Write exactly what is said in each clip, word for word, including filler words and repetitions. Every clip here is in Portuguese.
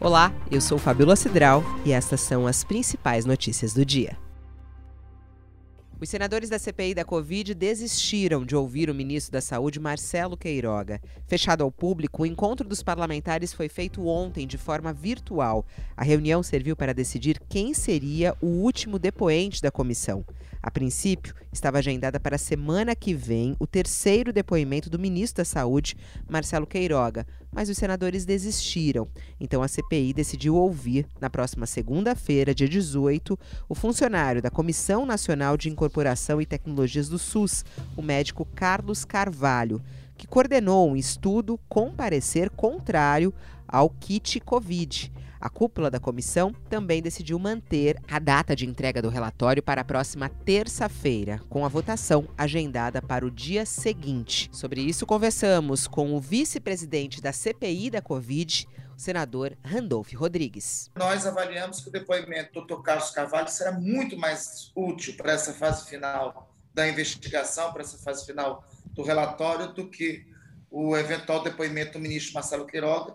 Olá, eu sou Fabíola Cidral e estas são as principais notícias do dia. Os senadores da C P I da Covid desistiram de ouvir o ministro da Saúde, Marcelo Queiroga. Fechado ao público, o encontro dos parlamentares foi feito ontem de forma virtual. A reunião serviu para decidir quem seria o último depoente da comissão. A princípio, estava agendada para a semana que vem o terceiro depoimento do ministro da Saúde, Marcelo Queiroga, mas os senadores desistiram. Então a C P I decidiu ouvir, na próxima segunda-feira, dia dezoito, o funcionário da Comissão Nacional de Incorporação e Tecnologias do SUS, o médico Carlos Carvalho, que coordenou um estudo com parecer contrário ao kit Covid. A cúpula da comissão também decidiu manter a data de entrega do relatório para a próxima terça-feira, com a votação agendada para o dia seguinte. Sobre isso, conversamos com o vice-presidente da C P I da Covid, o senador Randolph Rodrigues. Nós avaliamos que o depoimento do doutor Carlos Carvalho será muito mais útil para essa fase final da investigação, para essa fase final do relatório, do que o eventual depoimento do ministro Marcelo Queiroga,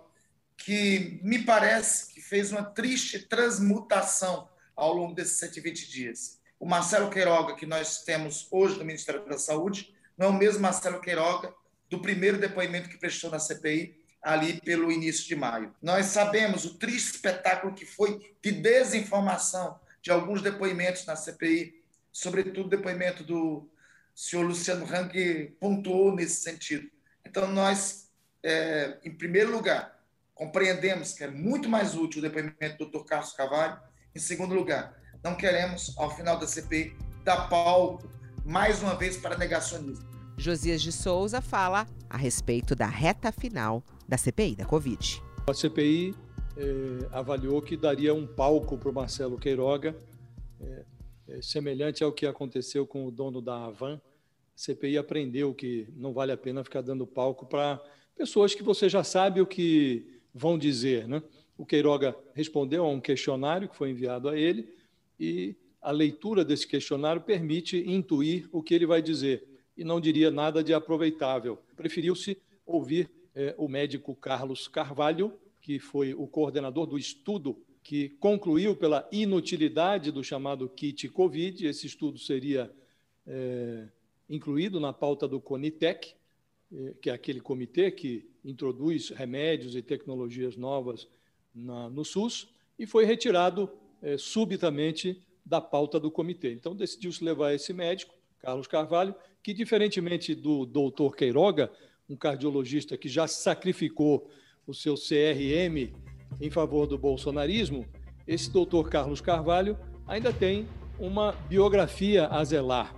que me parece que fez uma triste transmutação ao longo desses cento e vinte dias. O Marcelo Queiroga que nós temos hoje no Ministério da Saúde não é o mesmo Marcelo Queiroga do primeiro depoimento que prestou na C P I, ali pelo início de maio. Nós sabemos o triste espetáculo que foi de desinformação de alguns depoimentos na C P I, sobretudo o depoimento do senhor Luciano Hang, que pontuou nesse sentido. Então, nós, é, em primeiro lugar, compreendemos que é muito mais útil o depoimento do doutor Carlos Carvalho. Em segundo lugar, não queremos, ao final da C P I, dar palco, mais uma vez, para negacionismo. Josias de Souza fala a respeito da reta final da C P I da Covid. A C P I eh, avaliou que daria um palco para o Marcelo Queiroga, eh, eh, semelhante ao que aconteceu com o dono da Avan. A C P I aprendeu que não vale a pena ficar dando palco para pessoas que você já sabe o que vão dizer, né? O Queiroga respondeu a um questionário que foi enviado a ele e a leitura desse questionário permite intuir o que ele vai dizer e não diria nada de aproveitável. Preferiu-se ouvir eh, o médico Carlos Carvalho, que foi o coordenador do estudo que concluiu pela inutilidade do chamado kit Covid. Esse estudo seria eh, incluído na pauta do CONITEC, eh, que é aquele comitê que introduz remédios e tecnologias novas na, no SUS, e foi retirado eh, subitamente da pauta do comitê. Então, decidiu-se levar esse médico, Carlos Carvalho, que, diferentemente do doutor Queiroga, um cardiologista que já sacrificou o seu C R M em favor do bolsonarismo, esse doutor Carlos Carvalho ainda tem uma biografia a zelar.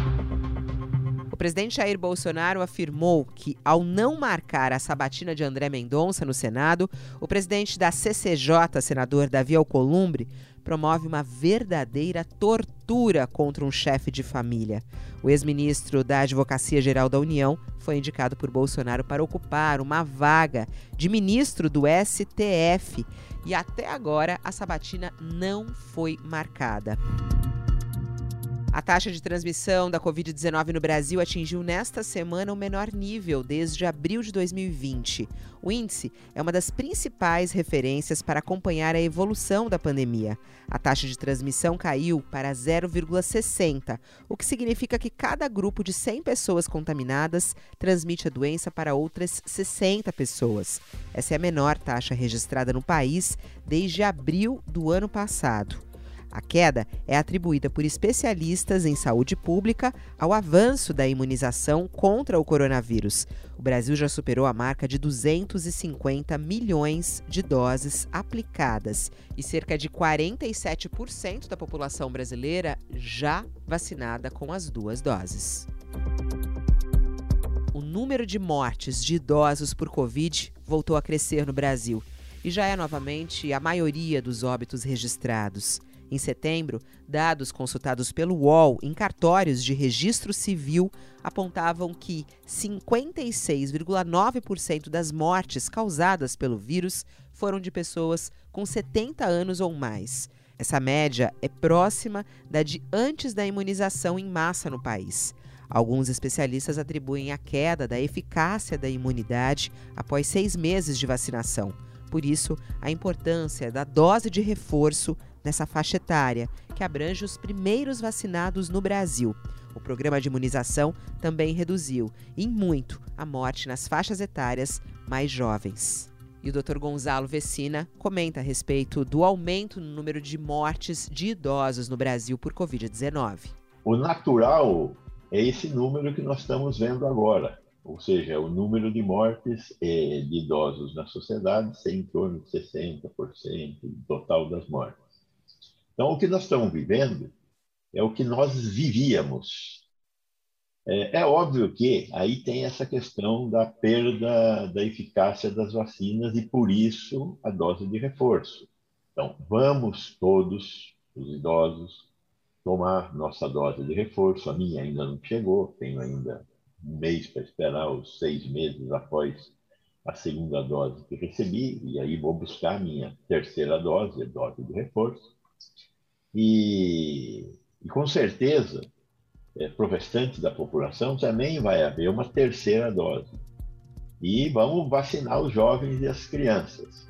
O presidente Jair Bolsonaro afirmou que, ao não marcar a sabatina de André Mendonça no Senado, o presidente da C C J, senador Davi Alcolumbre, promove uma verdadeira tortura contra um chefe de família. O ex-ministro da Advocacia Geral da União foi indicado por Bolsonaro para ocupar uma vaga de ministro do S T F e até agora a sabatina não foi marcada. A taxa de transmissão da covid dezenove no Brasil atingiu nesta semana o menor nível desde abril de dois mil e vinte. O índice é uma das principais referências para acompanhar a evolução da pandemia. A taxa de transmissão caiu para zero vírgula sessenta, o que significa que cada grupo de cem pessoas contaminadas transmite a doença para outras sessenta pessoas. Essa é a menor taxa registrada no país desde abril do ano passado. A queda é atribuída por especialistas em saúde pública ao avanço da imunização contra o coronavírus. O Brasil já superou a marca de duzentos e cinquenta milhões de doses aplicadas e cerca de quarenta e sete por cento da população brasileira já vacinada com as duas doses. O número de mortes de idosos por Covid voltou a crescer no Brasil e já é novamente a maioria dos óbitos registrados. Em setembro, dados consultados pelo U O L em cartórios de registro civil apontavam que cinquenta e seis vírgula nove por cento das mortes causadas pelo vírus foram de pessoas com setenta anos ou mais. Essa média é próxima da de antes da imunização em massa no país. Alguns especialistas atribuem a queda da eficácia da imunidade após seis meses de vacinação. Por isso, a importância da dose de reforço nessa faixa etária, que abrange os primeiros vacinados no Brasil. O programa de imunização também reduziu, em muito, a morte nas faixas etárias mais jovens. E o doutor Gonzalo Vecina comenta a respeito do aumento no número de mortes de idosos no Brasil por covid dezenove. O natural é esse número que nós estamos vendo agora. Ou seja, o número de mortes eh, de idosos na sociedade ser em torno de sessenta por cento do total das mortes. Então, o que nós estamos vivendo é o que nós vivíamos. É, é óbvio que aí tem essa questão da perda da eficácia das vacinas e, por isso, a dose de reforço. Então, vamos todos, os idosos, tomar nossa dose de reforço. A minha ainda não chegou, tenho ainda um mês para esperar, os seis meses após a segunda dose que recebi, e aí vou buscar a minha terceira dose, a dose de reforço. E, e com certeza, é, para o restante da população também vai haver uma terceira dose. E vamos vacinar os jovens e as crianças.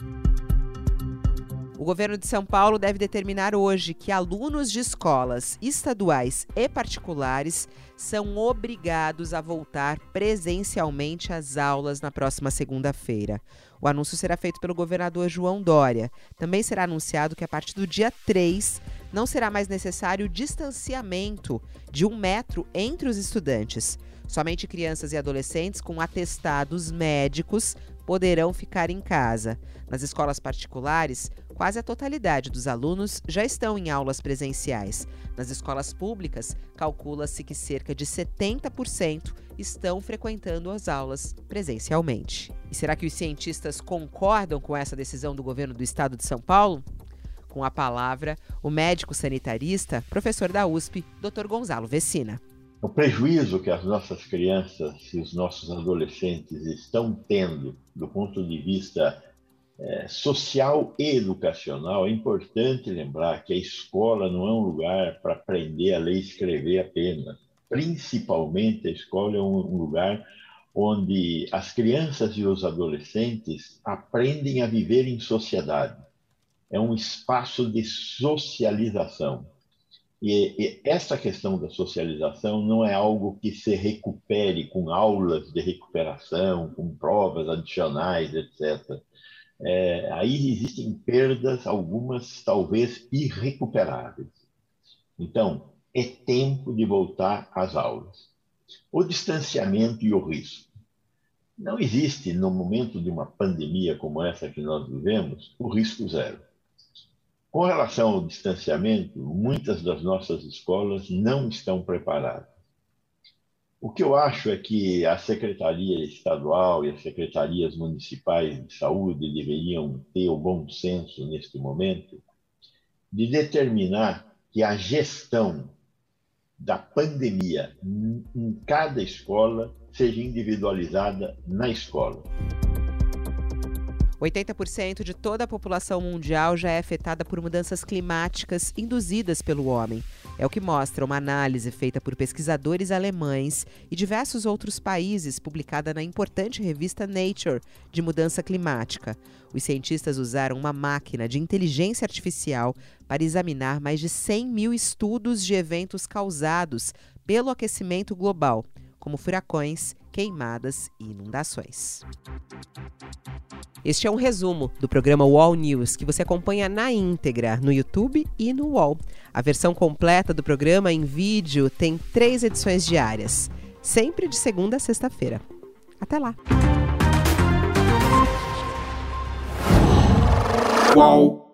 O governo de São Paulo deve determinar hoje que alunos de escolas estaduais e particulares são obrigados a voltar presencialmente às aulas na próxima segunda-feira. O anúncio será feito pelo governador João Dória. Também será anunciado que a partir do dia três não será mais necessário o distanciamento de um metro entre os estudantes. Somente crianças e adolescentes com atestados médicos poderão ficar em casa. Nas escolas particulares, quase a totalidade dos alunos já estão em aulas presenciais. Nas escolas públicas, calcula-se que cerca de setenta por cento estão frequentando as aulas presencialmente. E será que os cientistas concordam com essa decisão do governo do estado de São Paulo? Com a palavra, o médico sanitarista, professor da U S P, doutor Gonzalo Vecina. O prejuízo que as nossas crianças e os nossos adolescentes estão tendo do ponto de vista é, social e educacional, é importante lembrar que a escola não é um lugar para aprender a ler e escrever apenas. Principalmente, a escola é um, um lugar onde as crianças e os adolescentes aprendem a viver em sociedade. É um espaço de socialização. E, e essa questão da socialização não é algo que se recupere com aulas de recuperação, com provas adicionais, etcétera. É, aí existem perdas, algumas talvez irrecuperáveis. Então, é tempo de voltar às aulas. O distanciamento e o risco. Não existe, no momento de uma pandemia como essa que nós vivemos, o risco zero. Com relação ao distanciamento, muitas das nossas escolas não estão preparadas. O que eu acho é que a Secretaria Estadual e as secretarias municipais de saúde deveriam ter o bom senso, neste momento, de determinar que a gestão da pandemia em cada escola seja individualizada na escola. oitenta por cento de toda a população mundial já é afetada por mudanças climáticas induzidas pelo homem. É o que mostra uma análise feita por pesquisadores alemães e diversos outros países, publicada na importante revista Nature, de mudança climática. Os cientistas usaram uma máquina de inteligência artificial para examinar mais de cem mil estudos de eventos causados pelo aquecimento global, como furacões, queimadas e inundações. Este é um resumo do programa U O L News, que você acompanha na íntegra no YouTube e no U O L. A versão completa do programa em vídeo tem três edições diárias, sempre de segunda a sexta-feira. Até lá! U O L